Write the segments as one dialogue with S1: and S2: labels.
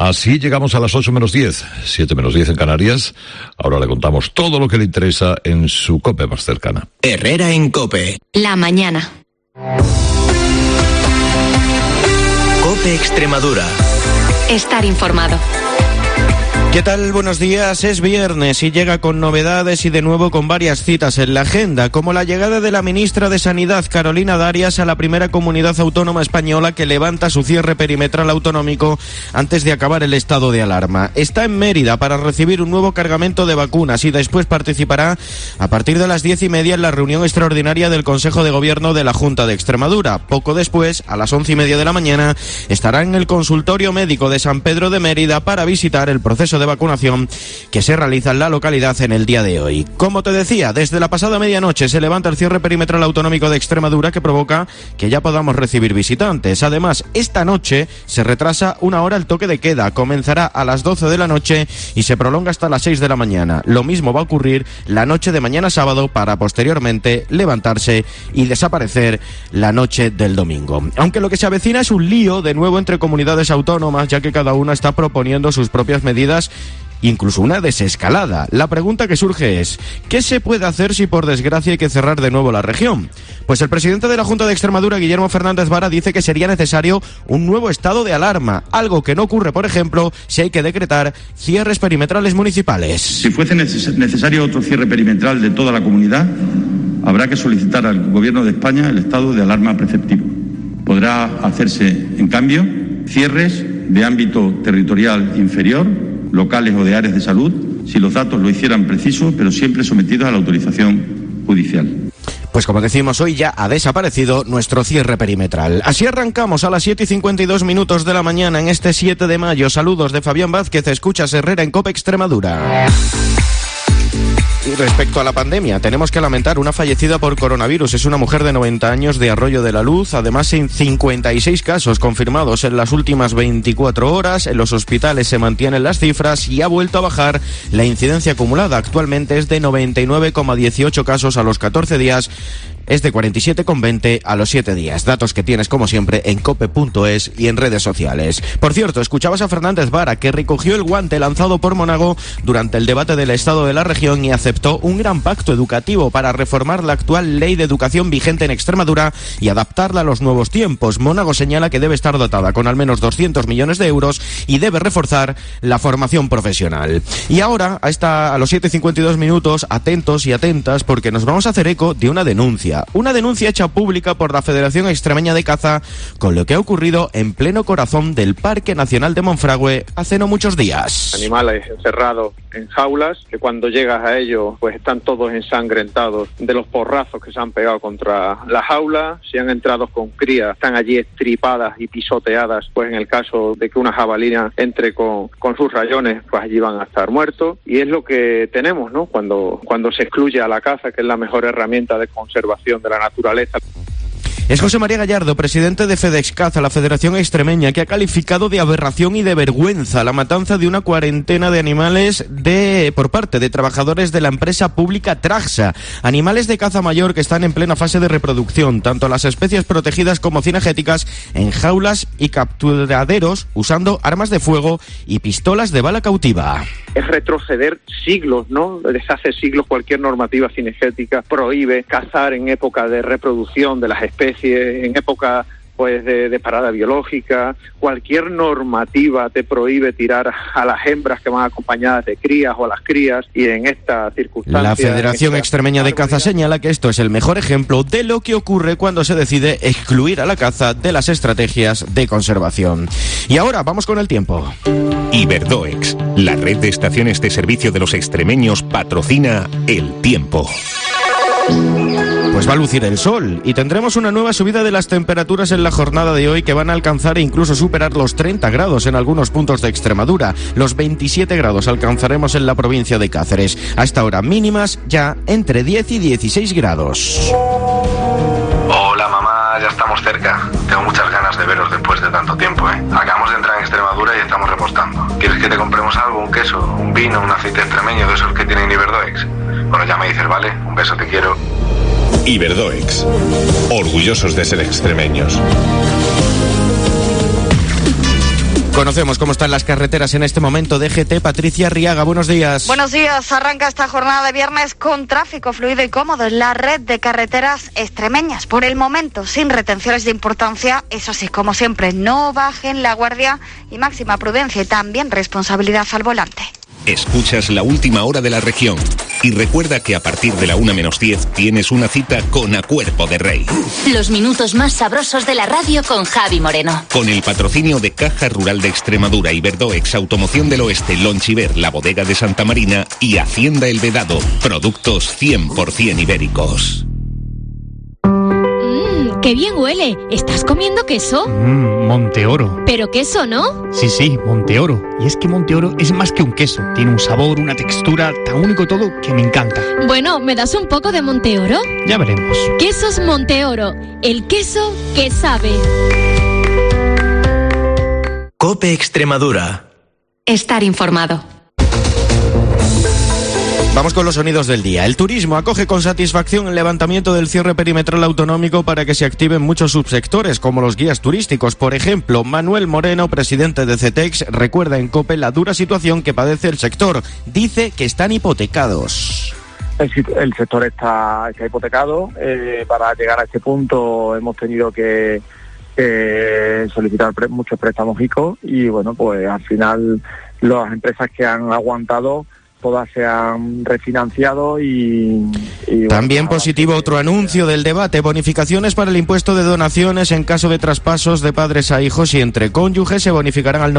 S1: Así llegamos a las 8 menos 10, 7 menos 10 en Canarias. Ahora le contamos todo lo que le interesa en su COPE más cercana.
S2: Herrera en COPE.
S3: La mañana.
S2: COPE Extremadura.
S3: Estar informado.
S4: ¿Qué tal? Buenos días. Es viernes y llega con novedades y de nuevo con varias citas en la agenda, como la llegada de la ministra de Sanidad, Carolina Darias, a la primera comunidad autónoma española que levanta su cierre perimetral autonómico antes de acabar el estado de alarma. Está en Mérida para recibir un nuevo cargamento de vacunas y después participará a partir de las 10:30 en la reunión extraordinaria del Consejo de Gobierno de la Junta de Extremadura. Poco después, a las 11:30 de la mañana, estará en el consultorio médico de San Pedro de Mérida para visitar el proceso de vacunación que se realiza en la localidad en el día de hoy. Como te decía, desde la pasada medianoche se levanta el cierre perimetral autonómico de Extremadura, que provoca que ya podamos recibir visitantes. Además, esta noche se retrasa una hora el toque de queda. Comenzará a las 12 de la noche y se prolonga hasta las 6 de la mañana. Lo mismo va a ocurrir la noche de mañana sábado para posteriormente levantarse y desaparecer la noche del domingo. Aunque lo que se avecina es un lío de nuevo entre comunidades autónomas, ya que cada una está proponiendo sus propias medidas, incluso una desescalada. La pregunta que surge es, ¿qué se puede hacer si por desgracia hay que cerrar de nuevo la región? Pues el presidente de la Junta de Extremadura, Guillermo Fernández Vara, dice que sería necesario un nuevo estado de alarma, algo que no ocurre, por ejemplo, si hay que decretar cierres perimetrales municipales.
S5: Si fuese necesario otro cierre perimetral de toda la comunidad, habrá que solicitar al Gobierno de España el estado de alarma preceptivo. Podrá hacerse, en cambio, cierres de ámbito territorial inferior, locales o de áreas de salud, si los datos lo hicieran preciso, pero siempre sometidos a la autorización judicial.
S4: Pues como decimos, hoy ya ha desaparecido nuestro cierre perimetral. Así arrancamos a las 7:52 de la mañana en este 7 de mayo. Saludos de Fabián Vázquez, escuchas Herrera en COPE Extremadura. Y respecto a la pandemia, tenemos que lamentar una fallecida por coronavirus. Es una mujer de 90 años de Arroyo de la Luz. Además, en 56 casos confirmados en las últimas 24 horas. En los hospitales se mantienen las cifras y ha vuelto a bajar la incidencia acumulada. Actualmente es de 99,18 casos a los 14 días. Es de 47,20 a los 7 días. Datos que tienes, como siempre, en cope.es y en redes sociales. Por cierto, escuchabas a Fernández Vara, que recogió el guante lanzado por Monago durante el debate del estado de la región y aceptó un gran pacto educativo para reformar la actual ley de educación vigente en Extremadura y adaptarla a los nuevos tiempos. Monago señala que debe estar dotada con al menos 200 millones de euros y debe reforzar la formación profesional. Y ahora, a los 7:52, atentos y atentas, porque nos vamos a hacer eco de una denuncia. Una denuncia hecha pública por la Federación Extremeña de Caza con lo que ha ocurrido en pleno corazón del Parque Nacional de Monfragüe hace no muchos días.
S6: Animales encerrados en jaulas, que cuando llegas a ellos pues están todos ensangrentados de los porrazos que se han pegado contra la jaula. Si han entrado con crías, están allí estripadas y pisoteadas, pues en el caso de que una jabalina entre con sus rayones, pues allí van a estar muertos. Y es lo que tenemos, ¿no? Cuando se excluye a la caza, que es la mejor herramienta de conservación de la naturaleza.
S4: Es José María Gallardo, presidente de FedExCaza, la Federación Extremeña, que ha calificado de aberración y de vergüenza la matanza de una cuarentena de animales por parte de trabajadores de la empresa pública Traxa. Animales de caza mayor que están en plena fase de reproducción, tanto las especies protegidas como cinegéticas, en jaulas y capturaderos, usando armas de fuego y pistolas de bala cautiva.
S6: Es retroceder siglos, ¿no? Desde hace siglos cualquier normativa cinegética prohíbe cazar en época de reproducción de las especies, en época pues de parada biológica. Cualquier normativa te prohíbe tirar a las hembras que van acompañadas de crías o a las crías, y en esta circunstancia...
S4: La Federación Extremeña de Caza señala que esto es el mejor ejemplo de lo que ocurre cuando se decide excluir a la caza de las estrategias de conservación. Y ahora vamos con el tiempo.
S7: Iberdoex, la red de estaciones de servicio de los extremeños, patrocina el tiempo.
S4: Pues va a lucir el sol y tendremos una nueva subida de las temperaturas en la jornada de hoy, que van a alcanzar e incluso superar los 30 grados en algunos puntos de Extremadura. Los 27 grados alcanzaremos en la provincia de Cáceres. A esta hora mínimas ya entre 10 y 16 grados.
S8: Hola mamá, ya estamos cerca. Tengo muchas ganas de veros después de tanto tiempo, ¿eh? Acabamos de entrar en Extremadura y estamos repostando. ¿Quieres que te compremos algo? ¿Un queso? ¿Un vino? ¿Un aceite extremeño de esos que tienen Iberdoex? Bueno, ya me dices, ¿vale? Un beso, te quiero.
S7: Iberdoex, orgullosos de ser extremeños.
S4: Conocemos cómo están las carreteras en este momento. DGT, Patricia Arriaga, buenos días.
S9: Buenos días. Arranca esta jornada de viernes con tráfico fluido y cómodo en la red de carreteras extremeñas. Por el momento, sin retenciones de importancia. Eso sí, como siempre, no bajen la guardia y máxima prudencia y también responsabilidad al volante.
S7: Escuchas la última hora de la región y recuerda que a partir de la 1:10 tienes una cita con A Cuerpo de Rey.
S3: Los minutos más sabrosos de la radio con Javi Moreno.
S7: Con el patrocinio de Caja Rural de Extremadura, Iberdoex, Automoción del Oeste, Lonchiver, La Bodega de Santa Marina y Hacienda El Vedado. Productos 100% ibéricos.
S10: ¡Qué bien huele! ¿Estás comiendo queso?
S11: Monteoro.
S10: ¿Pero queso, no?
S11: Sí, Monteoro. Y es que Monteoro es más que un queso. Tiene un sabor, una textura tan único todo que me encanta.
S10: Bueno, ¿me das un poco de Monteoro?
S11: Ya veremos.
S10: Quesos Monteoro. El queso que sabe.
S2: COPE Extremadura.
S3: Estar informado.
S4: Vamos con los sonidos del día. El turismo acoge con satisfacción el levantamiento del cierre perimetral autonómico para que se activen muchos subsectores, como los guías turísticos. Por ejemplo, Manuel Moreno, presidente de CETEX, recuerda en COPE la dura situación que padece el sector. Dice que están hipotecados.
S12: El sector está hipotecado. Para llegar a este punto hemos tenido que solicitar muchos préstamos ICO y bueno, pues al final las empresas que han aguantado todas se han refinanciado y
S4: también
S12: bueno,
S4: positivo otro anuncio del debate: bonificaciones para el impuesto de donaciones en caso de traspasos de padres a hijos y entre cónyuges. Se bonificarán al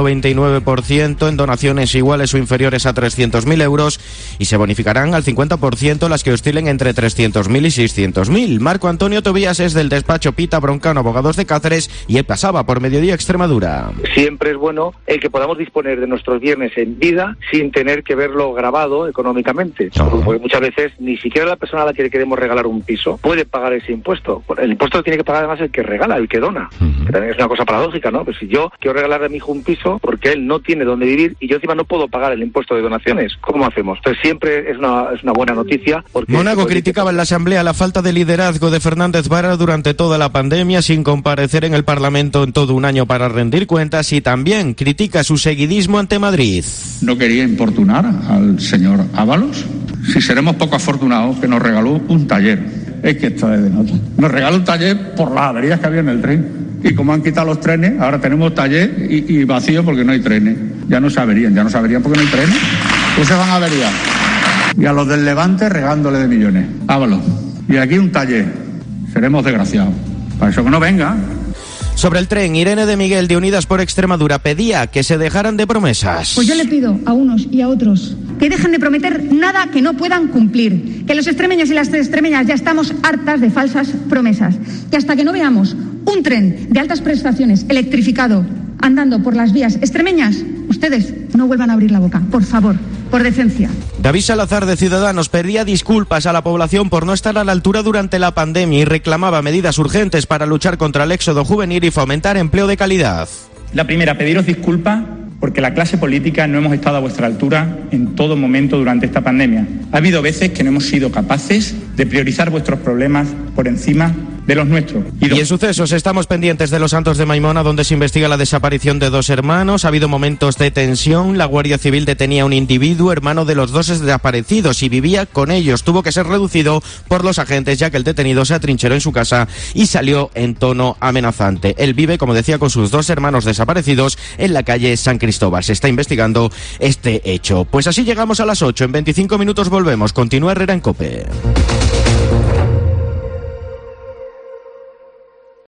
S4: 99% en donaciones iguales o inferiores a 300.000 euros y se bonificarán al 50% las que oscilen entre 300.000 y 600.000. Marco Antonio Tobías es del despacho Pita Broncano Abogados de Cáceres y él pasaba por Mediodía Extremadura.
S13: Siempre es bueno el que podamos disponer de nuestros bienes en vida sin tener que verlo grabado económicamente, porque muchas veces ni siquiera la persona a la que le queremos regalar un piso puede pagar ese impuesto. El impuesto lo tiene que pagar además el que regala, el que dona, que también es una cosa paradójica, ¿no? Pues si yo quiero regalarle a mi hijo un piso porque él no tiene dónde vivir y yo encima no puedo pagar el impuesto de donaciones, ¿cómo hacemos? Entonces siempre es una buena noticia. Porque
S4: Mónago criticaba en la Asamblea la falta de liderazgo de Fernández Vara durante toda la pandemia, sin comparecer en el Parlamento en todo un año para rendir cuentas, y también critica su seguidismo ante Madrid.
S5: No quería importunar al señor Ábalos. Si seremos poco afortunados, que nos regaló un taller. Es que esto es de nota. Nos regaló un taller por las averías que había en el tren. Y como han quitado los trenes, ahora tenemos taller y vacío porque no hay trenes. Ya no se averían porque no hay trenes. Pues se van a averiar. Y a los del Levante regándole de millones. Ábalos. Y aquí un taller. Seremos desgraciados. Para eso que no venga.
S4: Sobre el tren, Irene de Miguel, de Unidas por Extremadura, pedía que se dejaran de promesas.
S14: Pues yo le pido a unos y a otros que dejen de prometer nada que no puedan cumplir, que los extremeños y las extremeñas ya estamos hartas de falsas promesas, que hasta que no veamos un tren de altas prestaciones electrificado andando por las vías extremeñas, ustedes no vuelvan a abrir la boca, por favor, por decencia.
S4: David Salazar, de Ciudadanos, pedía disculpas a la población por no estar a la altura durante la pandemia y reclamaba medidas urgentes para luchar contra el éxodo juvenil y fomentar empleo de calidad.
S15: La primera, pediros disculpas porque la clase política no hemos estado a vuestra altura en todo momento durante esta pandemia. Ha habido veces que no hemos sido capaces de priorizar vuestros problemas por encima de los nuestros.
S4: Y en sucesos estamos pendientes de Los Santos de Maimona, donde se investiga la desaparición de dos hermanos. Ha habido momentos de tensión. La Guardia Civil detenía a un individuo, hermano de los dos desaparecidos, y vivía con ellos. Tuvo que ser reducido por los agentes, ya que el detenido se atrincheró en su casa y salió en tono amenazante. Él vive, como decía, con sus dos hermanos desaparecidos en la calle San Cristóbal. Se está investigando este hecho. Pues así llegamos a las 8. En 25 minutos volvemos. Continúa Herrera en COPE.